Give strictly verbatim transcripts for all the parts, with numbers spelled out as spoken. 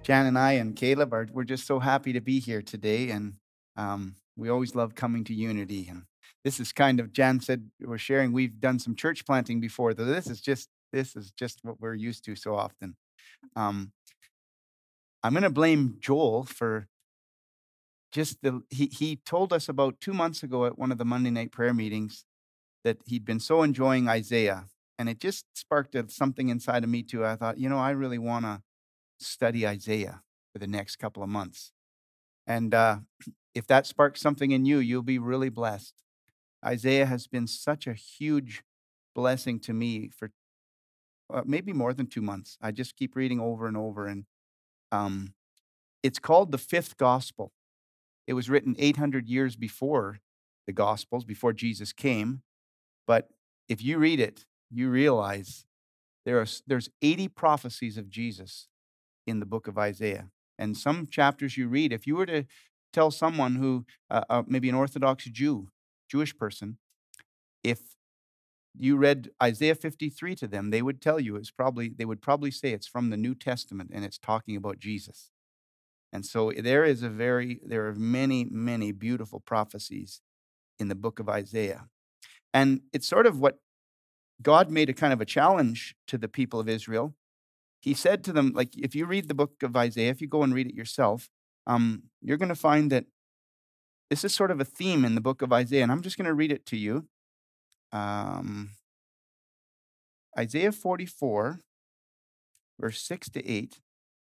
Jan and I and Caleb are we're just so happy to be here today, and um, we always love coming to Unity. And this is kind of Jan said we're sharing. We've done some church planting before, though. This is just this is just what we're used to so often. Um, I'm going to blame Joel for just the he he told us about two months ago at one of the Monday night prayer meetings that he'd been so enjoying Isaiah, and it just sparked a- something inside of me too. I thought, you know, I really want to study Isaiah for the next couple of months. And uh, if that sparks something in you, you'll be really blessed. Isaiah has been such a huge blessing to me for uh, maybe more than two months. I just keep reading over and over. And um, it's called the fifth gospel. It was written eight hundred years before the gospels, before Jesus came. But if you read it, you realize there are, there's eighty prophecies of Jesus in the book of Isaiah. And some chapters you read, if you were to tell someone who, uh, uh, maybe an Orthodox Jew, Jewish person, if you read Isaiah fifty-three to them, they would tell you it's probably, they would probably say it's from the New Testament and it's talking about Jesus. And so there is a very, there are many, many beautiful prophecies in the book of Isaiah. And it's sort of what God made a kind of a challenge to the people of Israel. He said to them, like, if you read the book of Isaiah, if you go and read it yourself, um, you're going to find that this is sort of a theme in the book of Isaiah. And I'm just going to read it to you. Um, Isaiah forty-four, verse six to eight.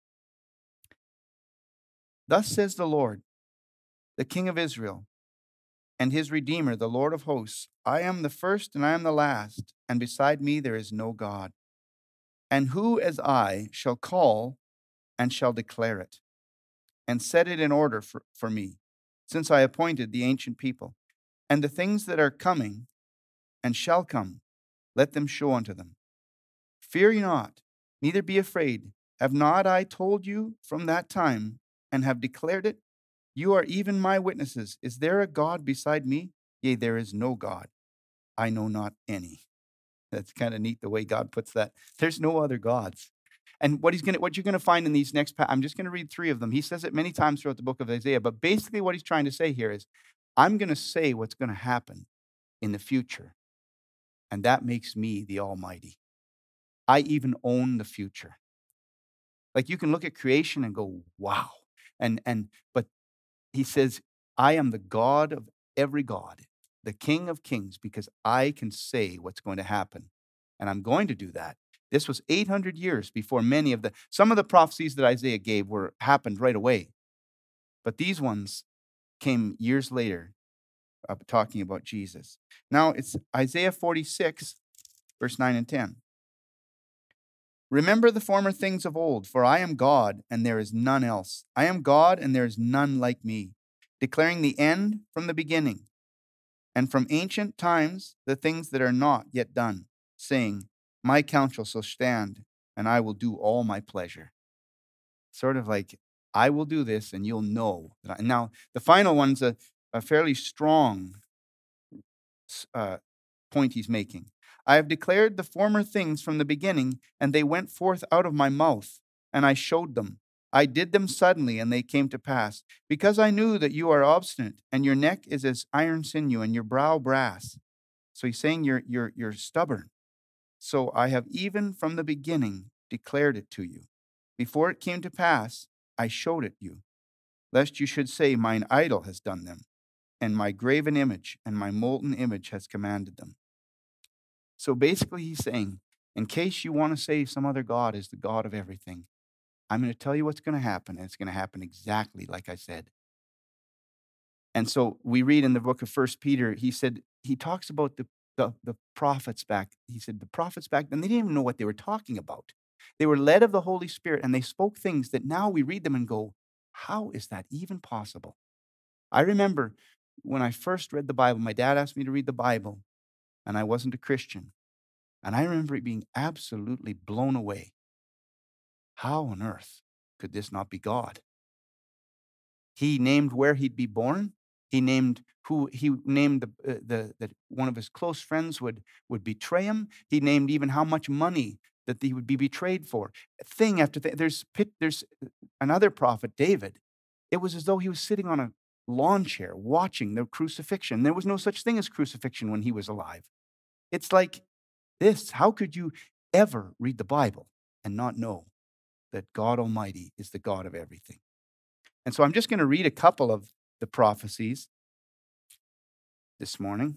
Thus says the Lord, the King of Israel, and his Redeemer, the Lord of hosts, I am the first and I am the last, and beside me there is no God. And who as I shall call and shall declare it, and set it in order for, for me, since I appointed the ancient people. And the things that are coming and shall come, let them show unto them. Fear ye not, neither be afraid. Have not I told you from that time, and have declared it? You are even my witnesses. Is there a God beside me? Yea, there is no God. I know not any. That's kind of neat the way God puts that. There's no other gods. And what he's gonna, what you're gonna find in these next, pa- I'm just gonna read three of them. He says it many times throughout the book of Isaiah, but basically what he's trying to say here is, I'm gonna say what's gonna happen in the future, and that makes me the Almighty. I even own the future. Like you can look at creation and go, wow. And and but he says, I am the God of every God, the King of kings, because I can say what's going to happen. And I'm going to do that. This was eight hundred years before many of the, some of the prophecies that Isaiah gave were happened right away. But these ones came years later, uh, talking about Jesus. Now it's Isaiah forty-six, verse nine and ten. Remember the former things of old, for I am God, and there is none else. I am God, and there is none like me, declaring the end from the beginning, and from ancient times the things that are not yet done, saying, my counsel shall stand, and I will do all my pleasure. Sort of like, I will do this, and you'll know. That I, now, the final one's a, a fairly strong uh, point he's making. I have declared the former things from the beginning, and they went forth out of my mouth, and I showed them. I did them suddenly, and they came to pass, because I knew that you are obstinate, and your neck is as iron sinew, and your brow brass. So he's saying you're you're you're stubborn. So I have even from the beginning declared it to you. Before it came to pass, I showed it you, lest you should say, mine idol has done them, and my graven image and my molten image has commanded them. So basically, he's saying, in case you want to say some other God is the God of everything, I'm going to tell you what's going to happen, and it's going to happen exactly like I said. And so we read in the book of First Peter, he said, he talks about the, the, the prophets back. He said, the prophets back then, they didn't even know what they were talking about. They were led of the Holy Spirit, and they spoke things that now we read them and go, how is that even possible? I remember when I first read the Bible, my dad asked me to read the Bible, and I wasn't a Christian. And I remember being absolutely blown away. How on earth could this not be God? He named where he'd be born. He named who he named the, uh, the that one of his close friends would would betray him. He named even how much money that he would be betrayed for. Thing after thing. There's, there's another prophet, David. It was as though he was sitting on a lawn chair watching the crucifixion. There was no such thing as crucifixion when he was alive. It's like this. How could you ever read the Bible and not know that God Almighty is the God of everything? And so I'm just going to read a couple of the prophecies this morning.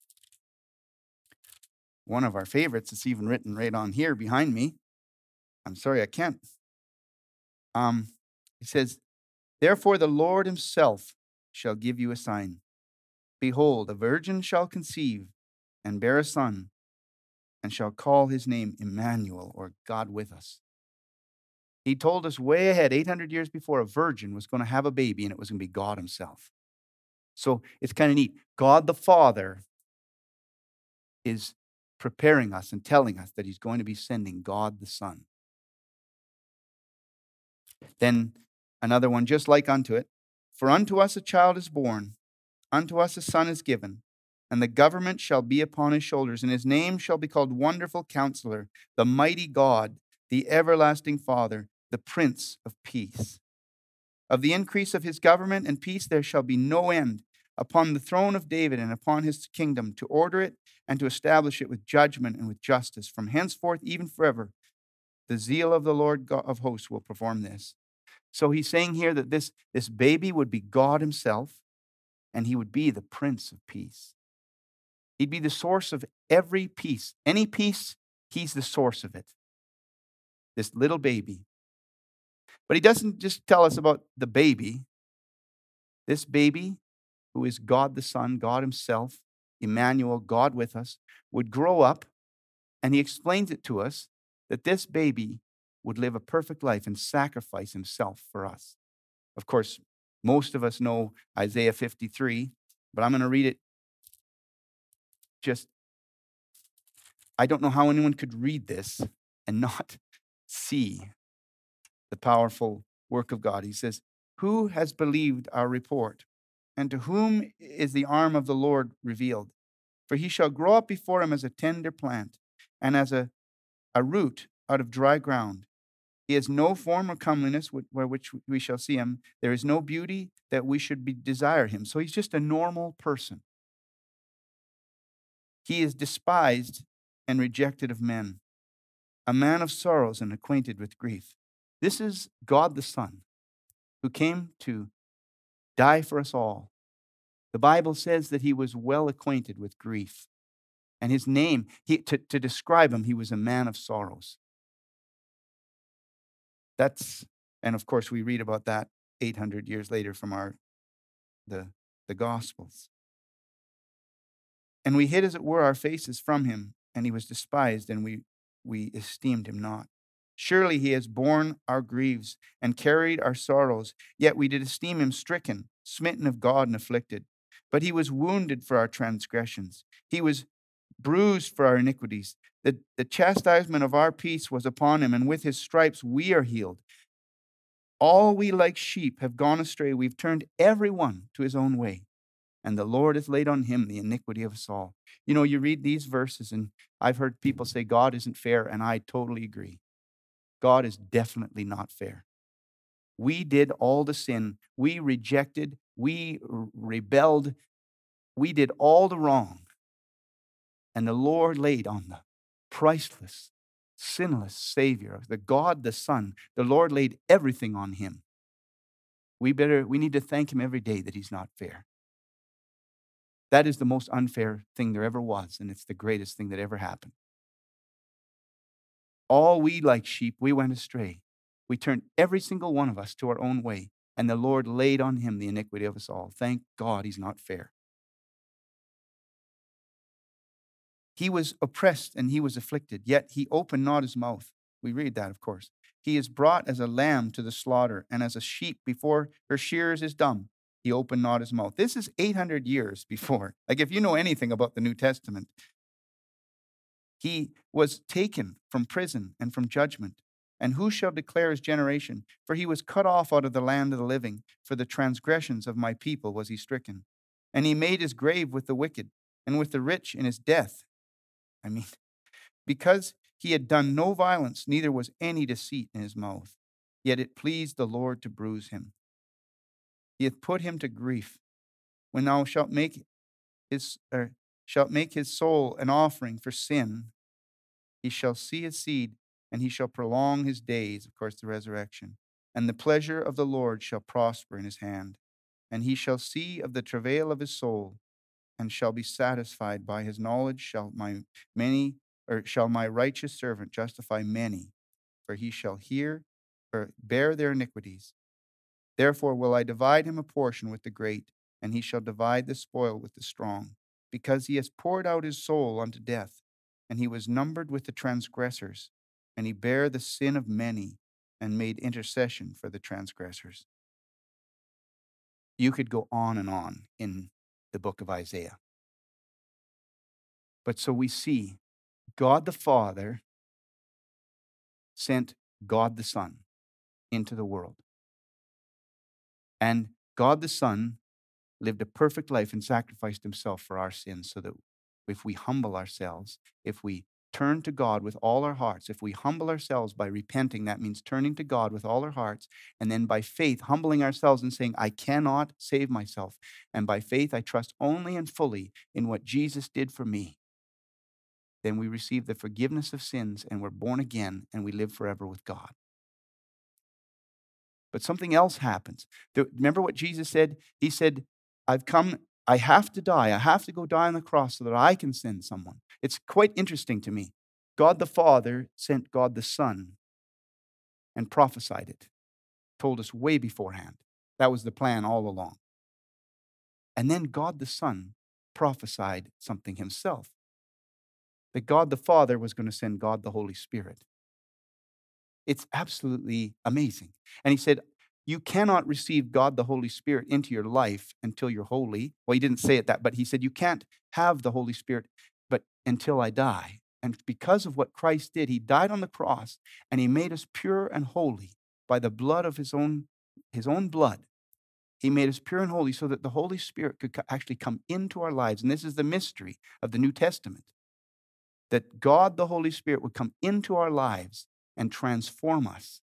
One of our favorites is even written right on here behind me. I'm sorry, I can't. Um, it says, therefore the Lord himself shall give you a sign. Behold, a virgin shall conceive and bear a son, and shall call his name Emmanuel, or God with us. He told us way ahead, eight hundred years before, a virgin was going to have a baby, and it was going to be God himself. So it's kind of neat. God the Father is preparing us and telling us that he's going to be sending God the Son. Then another one just like unto it. For unto us a child is born, unto us a son is given, and the government shall be upon his shoulders, and his name shall be called Wonderful Counselor, the Mighty God, the Everlasting Father, the Prince of Peace. Of the increase of his government and peace there shall be no end, upon the throne of David and upon his kingdom, to order it and to establish it with judgment and with justice, from henceforth even forever. The zeal of the Lord God of hosts will perform this. So he's saying here that this, this baby would be God himself, and he would be the Prince of Peace. He'd be the source of every peace. Any peace, he's the source of it. This little baby. But he doesn't just tell us about the baby. This baby, who is God the Son, God himself, Emmanuel, God with us, would grow up, and he explains it to us that this baby would live a perfect life and sacrifice himself for us. Of course, most of us know Isaiah fifty-three, but I'm going to read it. Just, I don't know how anyone could read this and not see the powerful work of God. He says, who has believed our report? And to whom is the arm of the Lord revealed? For he shall grow up before him as a tender plant, and as a, a root out of dry ground. He has no form or comeliness where which we shall see him. There is no beauty that we should be desire him. So he's just a normal person. He is despised and rejected of men, a man of sorrows and acquainted with grief. This is God the Son, who came to die for us all. The Bible says that he was well acquainted with grief. And his name, he, to, to describe him, he was a man of sorrows. That's, and of course we read about that eight hundred years later from our the, the Gospels. And we hid, as it were, our faces from him, and he was despised, and we, we esteemed him not. Surely he has borne our griefs and carried our sorrows, yet we did esteem him stricken, smitten of God, and afflicted. But he was wounded for our transgressions. He was bruised for our iniquities. The, the chastisement of our peace was upon him, and with his stripes we are healed. All we like sheep have gone astray. We've turned every one to his own way, and the Lord hath laid on him the iniquity of us all. You know, you read these verses, and I've heard people say God isn't fair, and I totally agree. God is definitely not fair. We did all the sin. We rejected. We rebelled. We did all the wrong. And the Lord laid on the priceless, sinless Savior, the God, the Son, the Lord laid everything on him. We better, we need to thank him every day that he's not fair. That is the most unfair thing there ever was, and it's the greatest thing that ever happened. All we like sheep, we went astray. We turned every single one of us to our own way, and the Lord laid on him the iniquity of us all. Thank God he's not fair. He was oppressed and he was afflicted, yet he opened not his mouth. We read that, of course. He is brought as a lamb to the slaughter, and as a sheep before her shearers is dumb, he opened not his mouth. This is eight hundred years before. Like, if you know anything about the New Testament, he was taken from prison and from judgment. And who shall declare his generation? For he was cut off out of the land of the living. For the transgressions of my people was he stricken. And he made his grave with the wicked, and with the rich in his death. I mean, because He had done no violence, neither was any deceit in his mouth. Yet it pleased the Lord to bruise him. He hath put him to grief. When thou shalt make his, er, shalt make his soul an offering for sin, he shall see his seed, and he shall prolong his days, of course, the resurrection. And the pleasure of the Lord shall prosper in his hand. And he shall see of the travail of his soul, and shall be satisfied. By his knowledge shall my many, or shall my righteous servant justify many, for he shall hear or bear their iniquities. Therefore will I divide him a portion with the great, and he shall divide the spoil with the strong, because he has poured out his soul unto death, and he was numbered with the transgressors, and he bare the sin of many, and made intercession for the transgressors. You could go on and on in the book of Isaiah. But so we see God the Father sent God the Son into the world. And God the Son lived a perfect life and sacrificed himself for our sins, so that if we humble ourselves, if we turn to God with all our hearts, if we humble ourselves by repenting, that means turning to God with all our hearts, and then by faith, humbling ourselves and saying, I cannot save myself. And by faith, I trust only and fully in what Jesus did for me. Then we receive the forgiveness of sins, and we're born again, and we live forever with God. But something else happens. The, remember what Jesus said? He said, I've come, I have to die. I have to go die on the cross so that I can send someone. It's quite interesting to me. God the Father sent God the Son and prophesied it, told us way beforehand. That was the plan all along. And then God the Son prophesied something himself, that God the Father was going to send God the Holy Spirit. It's absolutely amazing. And he said, you cannot receive God the Holy Spirit into your life until you're holy. Well, he didn't say it that, but he said, you can't have the Holy Spirit but until I die. And because of what Christ did, he died on the cross, and he made us pure and holy by the blood of his own, his own blood. He made us pure and holy so that the Holy Spirit could actually come into our lives. And this is the mystery of the New Testament, that God the Holy Spirit would come into our lives and transform us.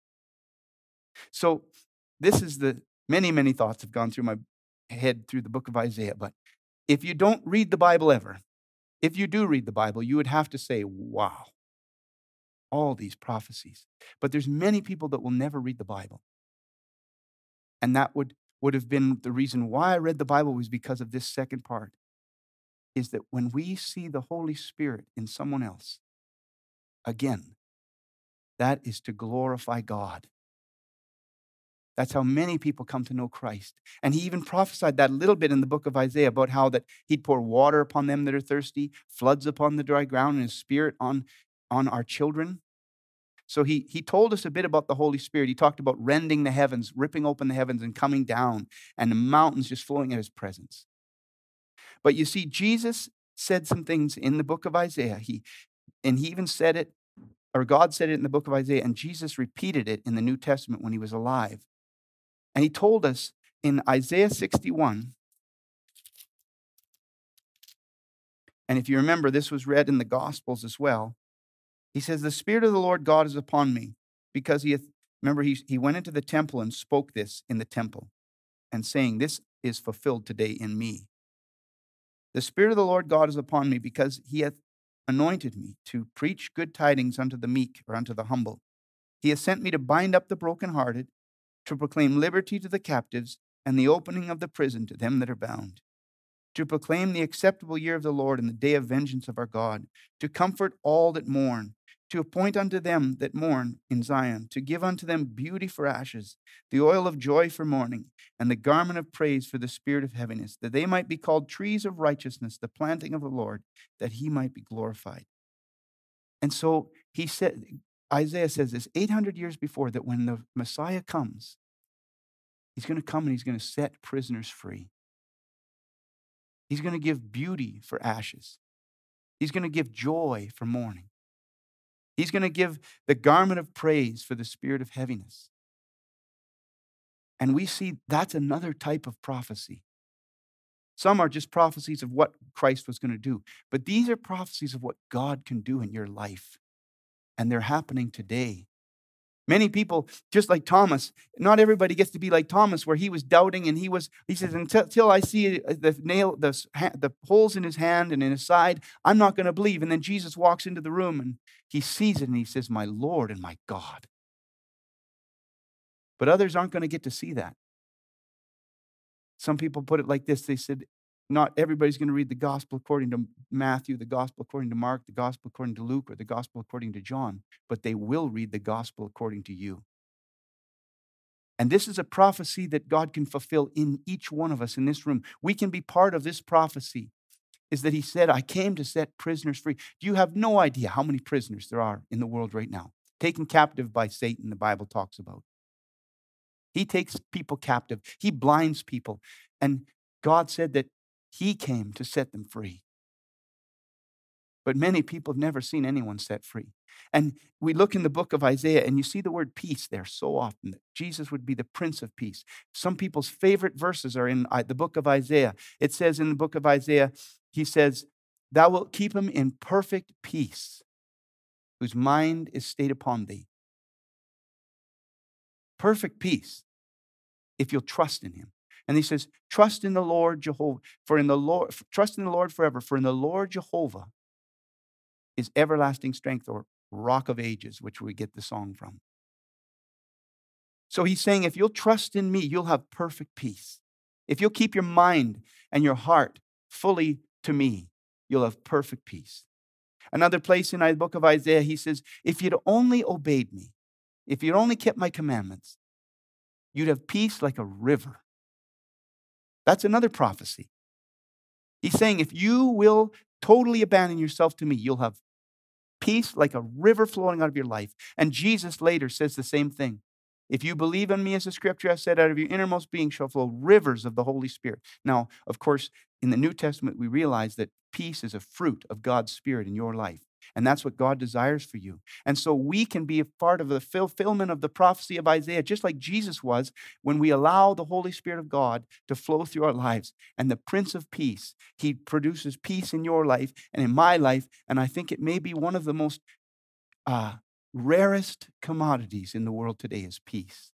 So this is the many, many thoughts have gone through my head through the book of Isaiah. But if you don't read the Bible ever, if you do read the Bible, you would have to say, wow, all these prophecies. But there's many people that will never read the Bible. And that would, would have been the reason why I read the Bible, was because of this second part, is that when we see the Holy Spirit in someone else, again, that is to glorify God. That's how many people come to know Christ. And he even prophesied that a little bit in the book of Isaiah about how that he'd pour water upon them that are thirsty, floods upon the dry ground, and his Spirit on, on our children. So he, he told us a bit about the Holy Spirit. He talked about rending the heavens, ripping open the heavens and coming down, and the mountains just flowing in his presence. But you see, Jesus said some things in the book of Isaiah. He, and he even said it, or God said it in the book of Isaiah, and Jesus repeated it in the New Testament when he was alive. And he told us in Isaiah sixty-one, and if you remember, this was read in the Gospels as well. He says, the Spirit of the Lord God is upon me, because he hath, remember, he, he went into the temple and spoke this in the temple, and saying, this is fulfilled today in me. The Spirit of the Lord God is upon me, because he hath anointed me to preach good tidings unto the meek, or unto the humble. He hath sent me to bind up the brokenhearted, to proclaim liberty to the captives, and the opening of the prison to them that are bound, to proclaim the acceptable year of the Lord and the day of vengeance of our God, to comfort all that mourn, to appoint unto them that mourn in Zion, to give unto them beauty for ashes, the oil of joy for mourning, and the garment of praise for the spirit of heaviness, that they might be called trees of righteousness, the planting of the Lord, that he might be glorified. And so he said, Isaiah says this eight hundred years before, that when the Messiah comes, he's going to come and he's going to set prisoners free. He's going to give beauty for ashes. He's going to give joy for mourning. He's going to give the garment of praise for the spirit of heaviness. And we see that's another type of prophecy. Some are just prophecies of what Christ was going to do. But these are prophecies of what God can do in your life. And they're happening today. Many people, just like Thomas, not everybody gets to be like Thomas, where he was doubting and he was, he says, until, until I see the nail, the, the holes in his hand and in his side, I'm not going to believe. And then Jesus walks into the room and he sees it and he says, my Lord and my God. But others aren't going to get to see that. Some people put it like this. They said, not everybody's going to read the gospel according to Matthew, the gospel according to Mark, the gospel according to Luke, or the gospel according to John, but they will read the gospel according to you. And this is a prophecy that God can fulfill in each one of us in this room. We can be part of this prophecy, is that he said, I came to set prisoners free. You have no idea how many prisoners there are in the world right now, taken captive by Satan, the Bible talks about. He takes people captive. He blinds people. And God said that he came to set them free. But many people have never seen anyone set free. And we look in the book of Isaiah and you see the word peace there so often, that Jesus would be the Prince of Peace. Some people's favorite verses are in the book of Isaiah. It says in the book of Isaiah, he says, thou wilt keep him in perfect peace, whose mind is stayed upon thee. Perfect peace, if you'll trust in him. And he says, trust in the Lord Jehovah, for in the Lord, trust in the Lord forever, for in the Lord Jehovah is everlasting strength, or rock of ages, which we get the song from. So he's saying, if you'll trust in me, you'll have perfect peace. If you'll keep your mind and your heart fully to me, you'll have perfect peace. Another place in the book of Isaiah, he says, if you'd only obeyed me, if you'd only kept my commandments, you'd have peace like a river. That's another prophecy. He's saying, if you will totally abandon yourself to me, you'll have peace like a river flowing out of your life. And Jesus later says the same thing. If you believe in me, as the scripture has said, out of your innermost being shall flow rivers of the Holy Spirit. Now, of course, in the New Testament, we realize that peace is a fruit of God's Spirit in your life. And that's what God desires for you. And so we can be a part of the fulfillment of the prophecy of Isaiah, just like Jesus was, when we allow the Holy Spirit of God to flow through our lives. And the Prince of Peace, he produces peace in your life and in my life. And I think it may be one of the most uh, rarest commodities in the world today is peace.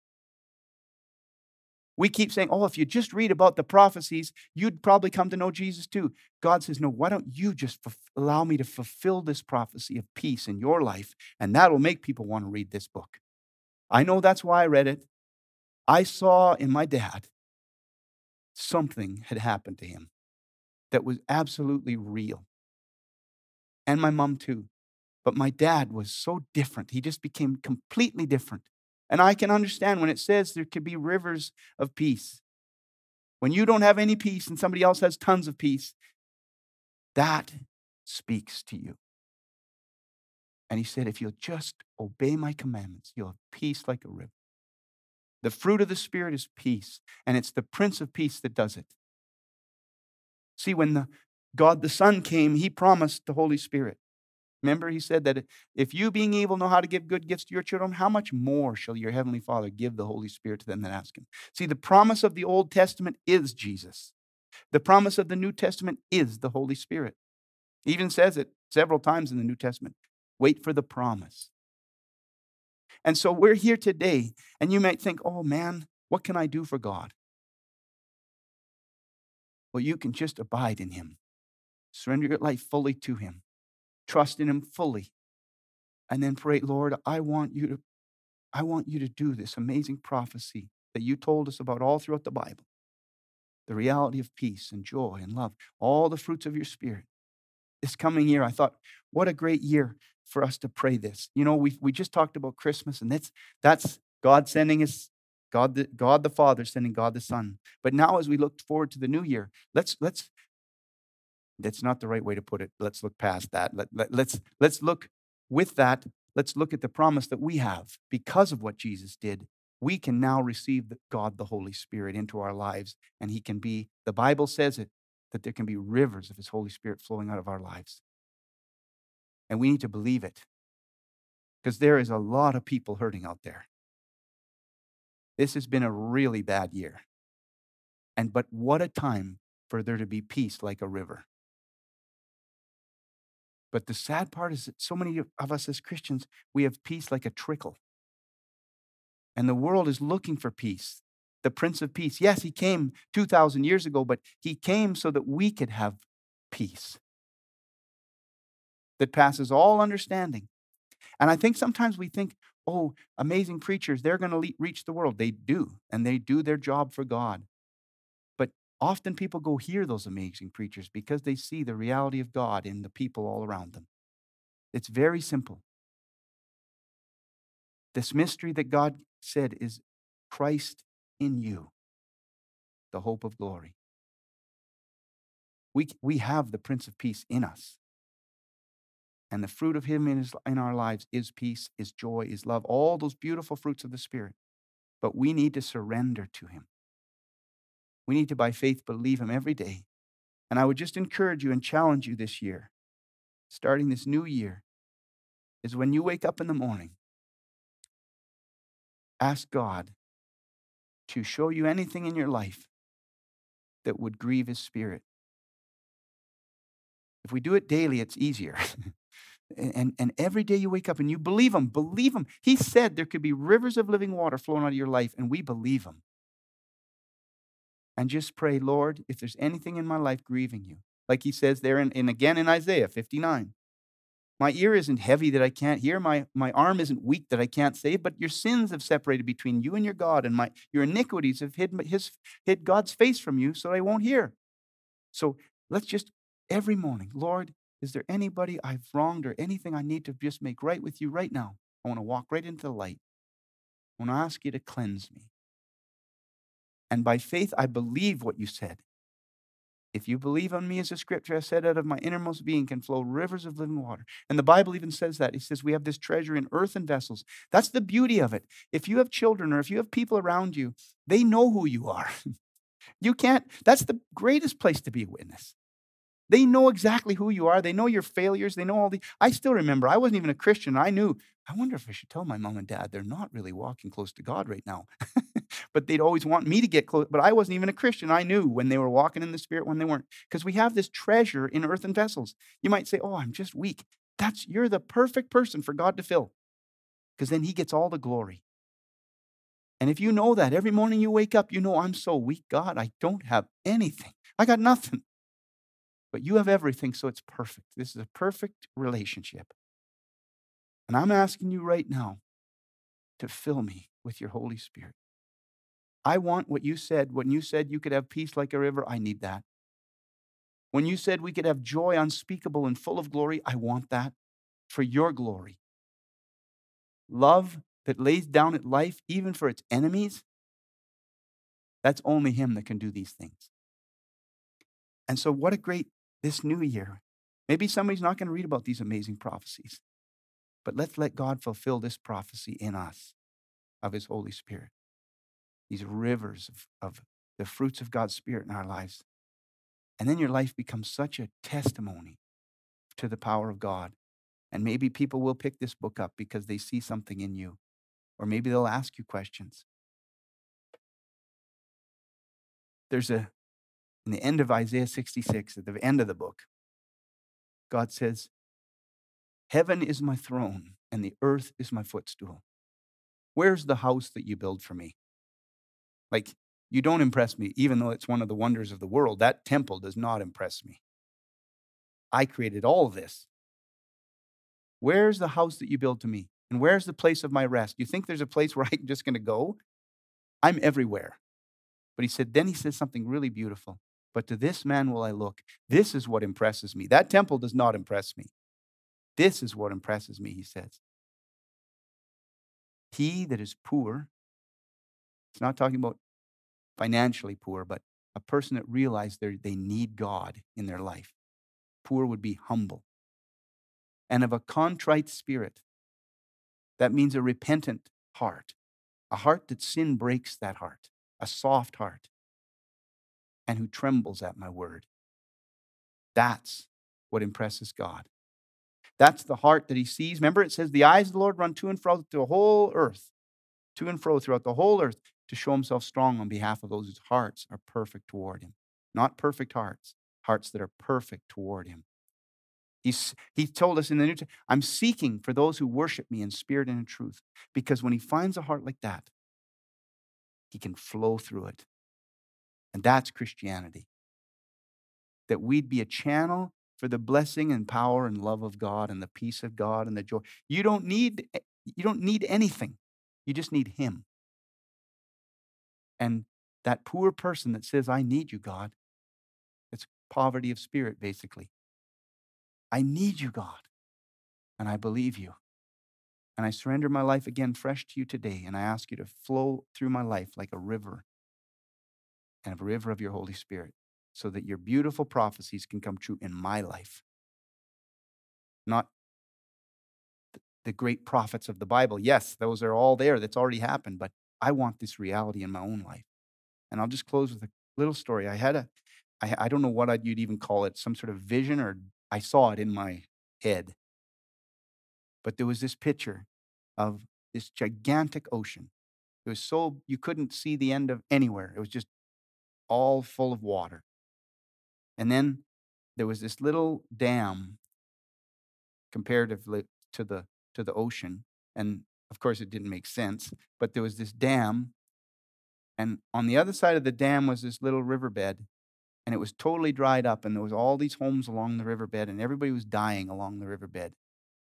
We keep saying, oh, if you just read about the prophecies, you'd probably come to know Jesus too. God says, no, why don't you just f- allow me to fulfill this prophecy of peace in your life, and that'll make people want to read this book. I know that's why I read it. I saw in my dad something had happened to him that was absolutely real. And my mom too. But my dad was so different. He just became completely different. And I can understand when it says there could be rivers of peace. When you don't have any peace and somebody else has tons of peace, that speaks to you. And he said, if you'll just obey my commandments, you'll have peace like a river. The fruit of the Spirit is peace, and it's the Prince of Peace that does it. See, when the God the Son came, he promised the Holy Spirit. Remember, he said that if you, being evil, know how to give good gifts to your children, how much more shall your heavenly Father give the Holy Spirit to them that ask him? See, the promise of the Old Testament is Jesus. The promise of the New Testament is the Holy Spirit. He even says it several times in the New Testament. Wait for the promise. And so we're here today, and you might think, oh man, what can I do for God? Well, you can just abide in him. Surrender your life fully to him. Trust in him fully. And then pray, Lord, I want you to, I want you to do this amazing prophecy that you told us about all throughout the Bible. The reality of peace and joy and love, all the fruits of your Spirit. This coming year, I thought, what a great year for us to pray this. You know, we we just talked about Christmas, and that's that's God sending us, God the, God the Father sending God the Son. But now as we look forward to the new year, let's, let's, that's not the right way to put it. Let's look past that. Let, let, let's, let's look with that. Let's look at the promise that we have because of what Jesus did. We can now receive God, the Holy Spirit, into our lives, and he can be, the Bible says it, that there can be rivers of his Holy Spirit flowing out of our lives. And we need to believe it, because there is a lot of people hurting out there. This has been a really bad year. And but what a time for there to be peace like a river. But the sad part is that so many of us as Christians, we have peace like a trickle. And the world is looking for peace. The Prince of Peace. Yes, he came two thousand years ago, but he came so that we could have peace that passes all understanding. And I think sometimes we think, oh, amazing preachers, they're going to le- reach the world. They do, and they do their job for God. But often people go hear those amazing preachers because they see the reality of God in the people all around them. It's very simple. This mystery that God said is Christ in you, the hope of glory. We, we have the Prince of Peace in us. And the fruit of him in, his, in our lives is peace, is joy, is love, all those beautiful fruits of the Spirit. But we need to surrender to him. We need to, by faith, believe him every day. And I would just encourage you and challenge you this year, starting this new year, is when you wake up in the morning, ask God to show you anything in your life that would grieve his Spirit. If we do it daily, it's easier. And, and every day you wake up and you believe him, believe him. He said there could be rivers of living water flowing out of your life, and we believe him. And just pray, Lord, if there's anything in my life grieving you, like he says there, in, and again in Isaiah fifty-nine, my ear isn't heavy that I can't hear, my, my arm isn't weak that I can't save, but your sins have separated between you and your God, and my your iniquities have hid, his, hid God's face from you so I won't hear. So let's just, every morning, Lord, is there anybody I've wronged or anything I need to just make right with you right now? I want to walk right into the light. I want to ask you to cleanse me. And by faith, I believe what you said. If you believe on me, as the scripture has said, out of my innermost being can flow rivers of living water. And the Bible even says that. It says we have this treasure in earthen vessels. That's the beauty of it. If you have children or if you have people around you, they know who you are. You can't, that's the greatest place to be a witness. They know exactly who you are. They know your failures. They know all the. I still remember, I wasn't even a Christian. I knew, I wonder if I should tell my mom and dad they're not really walking close to God right now. But they'd always want me to get close. But I wasn't even a Christian. I knew when they were walking in the Spirit, when they weren't. Because we have this treasure in earthen vessels. You might say, oh, I'm just weak. That's, you're the perfect person for God to fill. Because then he gets all the glory. And if you know that, every morning you wake up, you know, I'm so weak, God. I don't have anything. I got nothing. But you have everything, so it's perfect. This is a perfect relationship. And I'm asking you right now to fill me with your Holy Spirit. I want what you said. When you said you could have peace like a river, I need that. When you said we could have joy unspeakable and full of glory, I want that for your glory. Love that lays down its life even for its enemies, that's only him that can do these things. And so what a great, this new year. Maybe somebody's not going to read about these amazing prophecies, but let's let God fulfill this prophecy in us of his Holy Spirit. These rivers of, of the fruits of God's Spirit in our lives. And then your life becomes such a testimony to the power of God. And maybe people will pick this book up because they see something in you. Or maybe they'll ask you questions. There's a, in the end of Isaiah sixty-six, at the end of the book, God says, heaven is my throne and the earth is my footstool. Where's the house that you build for me? Like, you don't impress me, even though it's one of the wonders of the world. That temple does not impress me. I created all of this. Where's the house that you build to me? And where's the place of my rest? You think there's a place where I'm just going to go? I'm everywhere. But he said, then he says something really beautiful. But to this man will I look. This is what impresses me. That temple does not impress me. This is what impresses me, he says. He that is poor, it's not talking about financially poor, but a person that realizes they need God in their life. Poor would be humble. And of a contrite spirit. That means a repentant heart. A heart that sin breaks that heart. A soft heart. And who trembles at my word. That's what impresses God. That's the heart that he sees. Remember, it says the eyes of the Lord run to and fro through the whole earth. To and fro throughout the whole earth to show himself strong on behalf of those whose hearts are perfect toward him. Not perfect hearts. Hearts that are perfect toward him. He's, he told us in the New Testament, I'm seeking for those who worship me in spirit and in truth. Because when he finds a heart like that, he can flow through it. And that's Christianity. That we'd be a channel for the blessing and power and love of God and the peace of God and the joy. You don't need, you don't need anything. You just need him. And that poor person that says, I need you, God, it's poverty of spirit, basically. I need you, God, and I believe you. And I surrender my life again fresh to you today, and I ask you to flow through my life like a river, and a river of your Holy Spirit, so that your beautiful prophecies can come true in my life. Not the great prophets of the Bible. Yes, those are all there. That's already happened, but I want this reality in my own life. And I'll just close with a little story. I had a, I, I don't know what I'd, you'd even call it, some sort of vision, or I saw it in my head. But there was this picture of this gigantic ocean. It was so, you couldn't see the end of anywhere. It was just all full of water. And then there was this little dam comparatively to the to the ocean. And of course it didn't make sense, but there was this dam, and on the other side of the dam was this little riverbed, and it was totally dried up, and there was all these homes along the riverbed, and everybody was dying along the riverbed.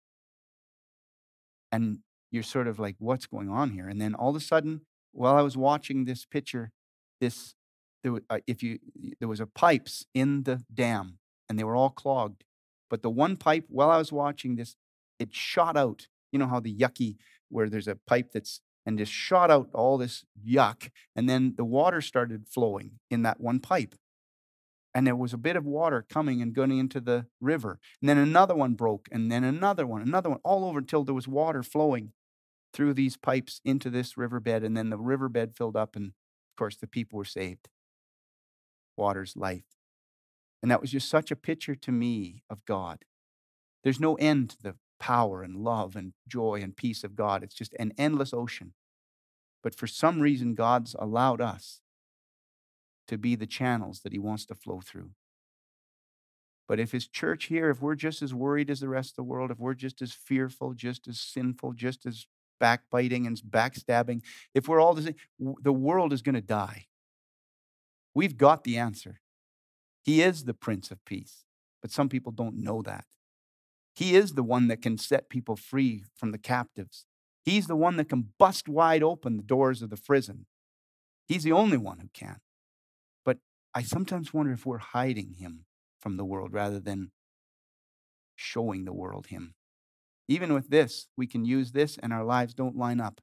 And you're sort of like, what's going on here? And then all of a sudden, while I was watching this picture, this there was, uh, if you there was a pipes in the dam, and they were all clogged. But the one pipe, while I was watching this, it shot out. You know how the yucky, where there's a pipe that's and just shot out all this yuck, and then the water started flowing in that one pipe. And there was a bit of water coming and going into the river. And then another one broke, and then another one, another one, all over until there was water flowing through these pipes into this riverbed. And then the riverbed filled up, and of course, the people were saved. Water's life. And that was just such a picture to me of God. There's no end to the power and love and joy and peace of God. It's just an endless ocean. But for some reason, God's allowed us to be the channels that he wants to flow through. But if his church here, if we're just as worried as the rest of the world, if we're just as fearful, just as sinful, just as backbiting and backstabbing, if we're all the same, the world is going to die. We've got the answer. He is the Prince of Peace, but some people don't know that. He is the one that can set people free from the captives. He's the one that can bust wide open the doors of the prison. He's the only one who can. But I sometimes wonder if we're hiding him from the world rather than showing the world him. Even with this, we can use this and our lives don't line up.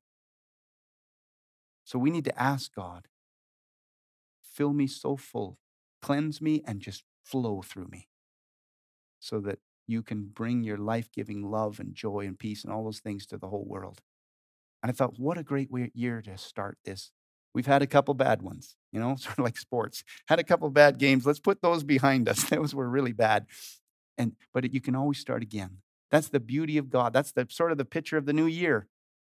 So we need to ask God, fill me so full, cleanse me, and just flow through me so that you can bring your life-giving love and joy and peace and all those things to the whole world. And I thought, what a great year to start this. We've had a couple bad ones, you know, sort of like sports. Had a couple bad games. Let's put those behind us. Those were really bad. And but you can always start again. That's the beauty of God. That's the sort of the picture of the new year.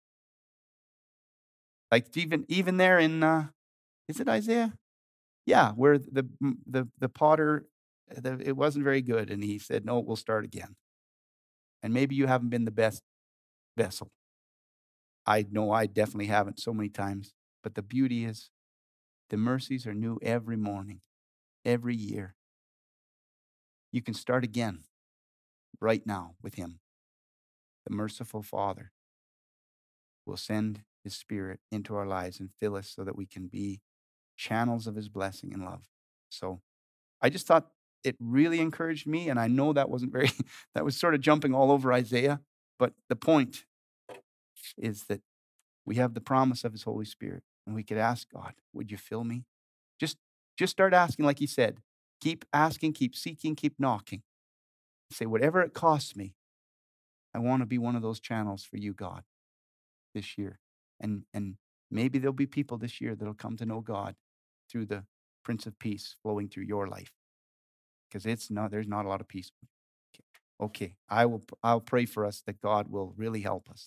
Like even even there in uh, is it Isaiah? Yeah, where the the the potter, the, it wasn't very good, and he said, "No, we'll start again." And maybe you haven't been the best vessel. I know I definitely haven't so many times. But the beauty is, the mercies are new every morning, every year. You can start again right now with him. The merciful Father will send his Spirit into our lives and fill us so that we can be channels of his blessing and love. So I just thought it really encouraged me, and I know that wasn't very, that was sort of jumping all over Isaiah, but the point is that we have the promise of his Holy Spirit, and we could ask God, would you fill me? Just, just start asking like he said. Keep asking, keep seeking, keep knocking. Say, whatever it costs me, I want to be one of those channels for you, God, this year. And, and maybe there'll be people this year that'll come to know God through the Prince of Peace flowing through your life. Because it's not, there's not a lot of peace. Okay. okay, I will, I'll pray for us that God will really help us.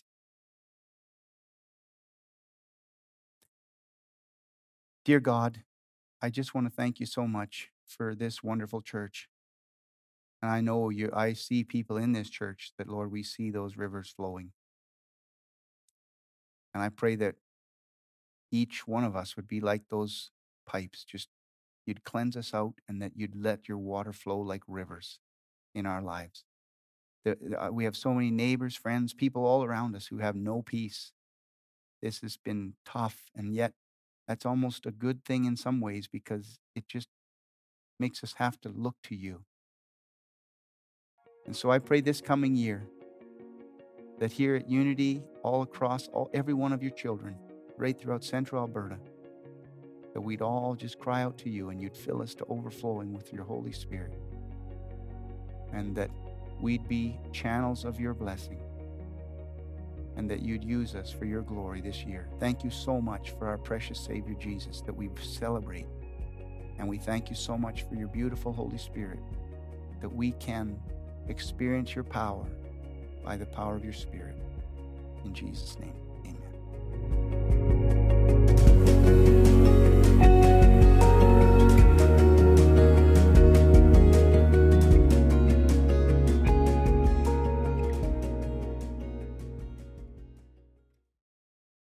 Dear God, I just want to thank you so much for this wonderful church. And I know you, I see people in this church that, Lord, we see those rivers flowing. And I pray that each one of us would be like those pipes. Just you'd cleanse us out and that you'd let your water flow like rivers in our lives. The, uh, we have so many neighbors, friends, people all around us who have no peace. This has been tough, and yet that's almost a good thing in some ways because it just makes us have to look to you. And so I pray this coming year that here at Unity, all across all every one of your children, right throughout Central Alberta, that we'd all just cry out to you and you'd fill us to overflowing with your Holy Spirit. And that we'd be channels of your blessing. And that you'd use us for your glory this year. Thank you so much for our precious Savior Jesus that we celebrate. And we thank you so much for your beautiful Holy Spirit, that we can experience your power by the power of your Spirit. In Jesus' name, amen.